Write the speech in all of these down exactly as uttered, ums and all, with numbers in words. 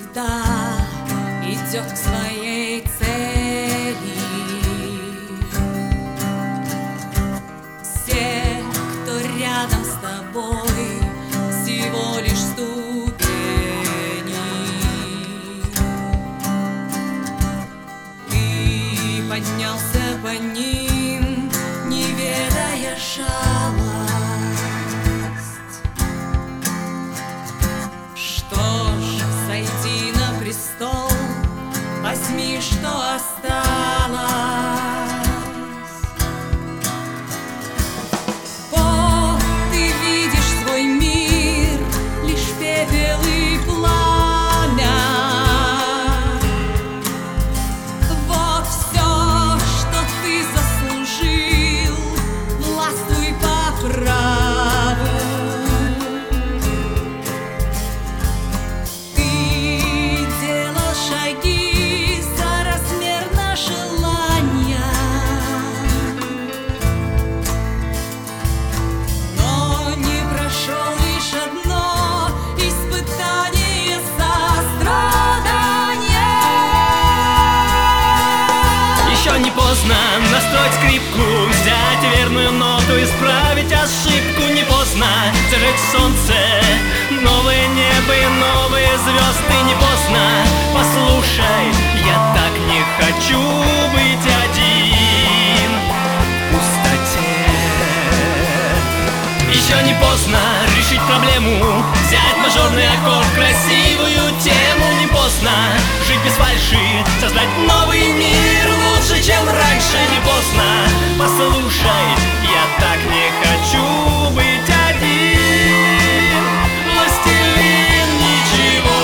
суета идет к своей цели. Все, кто рядом с тобой, всего лишь ступени. Ты поднялся по ним, не ведая жалость. Что ж, сойти на престол, возьми, что осталось. О, ты видишь свой мир, лишь пепел и пламя. Вот все, что ты заслужил, властвуй по праву. Ты делал шаги соразмерно желания, но не прошел лишь одно испытание сострадания. Еще не поздно настроить скрипку, взять верную ноту, исправить ошибку. Не поздно зажечь солнце, новое небо и новые звезды. Не поздно, послушай, я так не хочу быть один в пустоте. Еще не поздно решить проблему, взять мажорный аккорд, красивую тему. Не поздно жить без фальши, создать новый мир лучше, чем раньше. Не поздно, послушай, я так не хочу быть один, властелин ничего.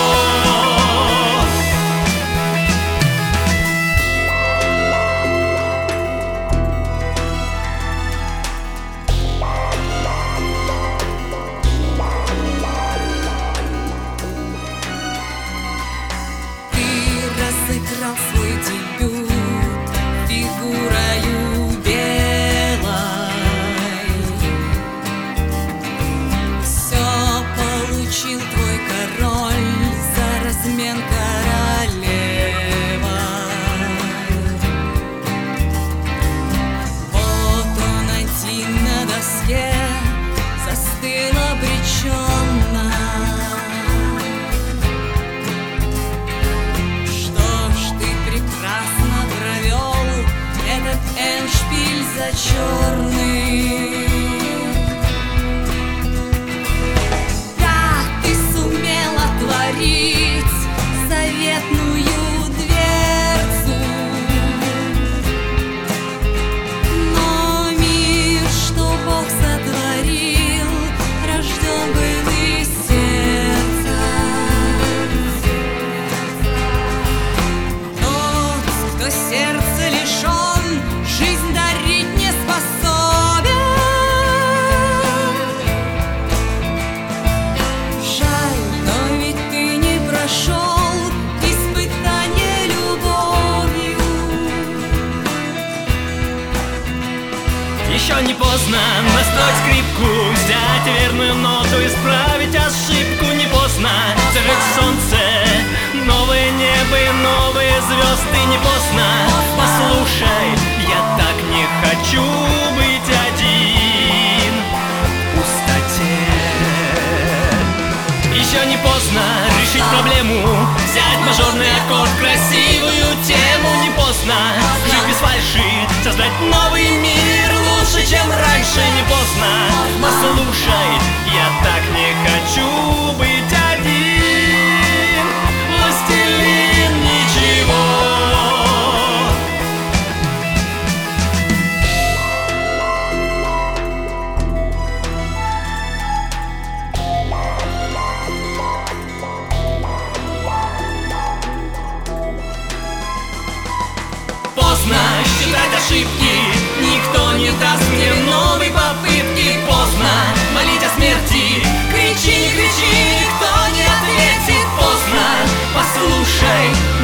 Ты разыграл свой дебют фигурою белой. Все получил твой король за размен королевой. Вот он один на доске застыл обреченно. Что ж, ты прекрасно провел этот эндшпиль зачетный. Да, ты сумел отворить заветную дверцу, но мир, что Бог сотворил, рожден был из сердца. Тот, кто сердце лишен, жизнь дарить не способен. Жаль, но ведь ты не прошел испытание любовью. Еще не поздно настроить скрипку, взять верную ноту, исправить ошибку. Не поздно зажечь солнце, новое небо и новые звезды. Не поздно, послушай, я так не хочу быть один в пустоте. Еще не поздно решить проблему, взять мажорный аккорд, красивую тему. Не поздно жить без фальши, создать новый мир лучше, чем раньше. Не поздно, послушай, я так не хочу быть один, властелин ничего. Поздно считать ошибки, никто не даст мне новой попытки. Поздно молить о смерти, кричи, не кричи, никто не ответит. Поздно, послушай,